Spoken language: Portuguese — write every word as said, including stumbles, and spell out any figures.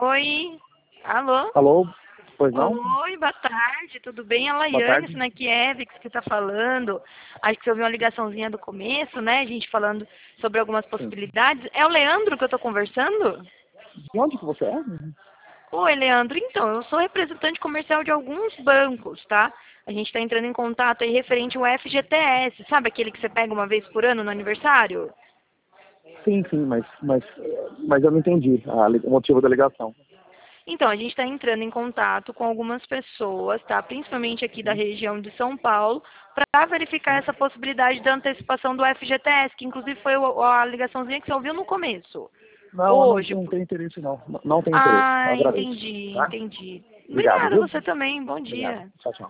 Oi. Alô? Alô? Pois não? Oi, boa tarde, tudo bem? A Boa Laiane tarde. Snakiewicz que está falando. Acho que você ouviu uma ligaçãozinha do começo, né? A gente falando sobre algumas Sim. possibilidades. É o Leandro que eu estou conversando? De onde que você é? Oi, Leandro. Então, eu sou representante comercial de alguns bancos, tá? A gente está entrando em contato aí referente ao F G T S. Sabe aquele que você pega uma vez por ano no aniversário? Sim, sim, mas, mas, mas eu não entendi a li- o motivo da ligação. Então, a gente está entrando em contato com algumas pessoas, tá? Principalmente aqui da Sim, região de São Paulo, para verificar sim. essa possibilidade da antecipação do F G T S, que inclusive foi o- a ligaçãozinha que você ouviu no começo. Não, eu não, Hoje. não tenho interesse não. Não, não tenho interesse. Eu Ah, agradeço. entendi, Tá? entendi. Obrigado, Obrigada, viu? você também. Bom Obrigado. dia. Tchau, tchau.